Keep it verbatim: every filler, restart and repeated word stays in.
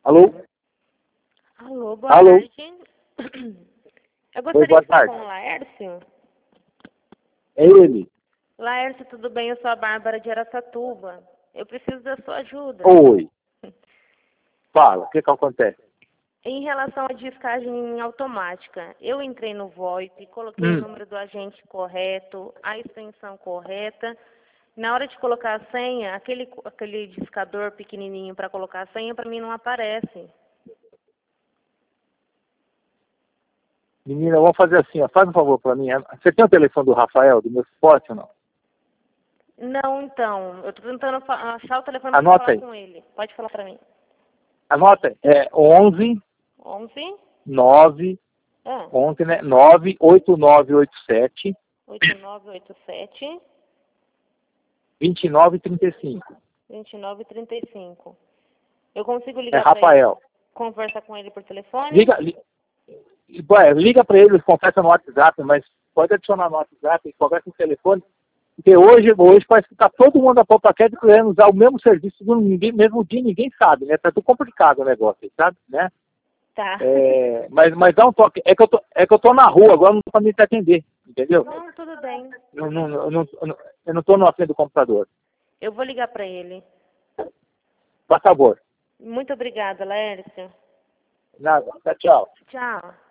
Alô? Alô, boa Alô? tarde. Eu gostaria Oi, boa de falar tarde. com o Laércio. É ele. Laércio, tudo bem? Eu sou a Bárbara de Araçatuba. Eu preciso da sua ajuda. Oi. Fala, o que que acontece? Em relação à descagem automática, eu entrei no VoIP, coloquei o Hum. número do agente correto, a extensão correta. Na hora de colocar a senha, aquele, aquele discador pequenininho para colocar a senha, para mim não aparece. Menina, vamos fazer assim, ó. Faz um favor pra mim. Você tem o telefone do Rafael, do meu suporte ou não? Não, então. Eu estou tentando fa- achar o telefone para Anota falar aí. com ele. Pode falar para mim. Anota aí. É onze, onze? nove, Ah, onze, né? nove oito nove oito sete, oito nove oito sete, vinte e nove trinta e cinco. vinte e nove trinta e cinco. Eu consigo É ligar para ele, Rafael. conversar com ele por telefone? Liga, li, ué, liga pra ele, conversa no WhatsApp, mas pode adicionar no WhatsApp, conversa no telefone. Porque hoje, hoje parece que está todo mundo a Popaquete querendo usar o mesmo serviço no ninguém, mesmo dia, ninguém sabe, né? Tá tudo complicado o negócio, sabe? Né? Tá. É, mas, mas dá um toque. É que, eu tô, é que eu tô na rua, agora não dá pra me te atender, entendeu? Não, tudo bem. Eu não, eu não, eu não, eu não tô na frente do computador. Eu vou ligar para ele. Por favor. Muito obrigada, Laércio. Nada. Tchau, tchau. Tchau.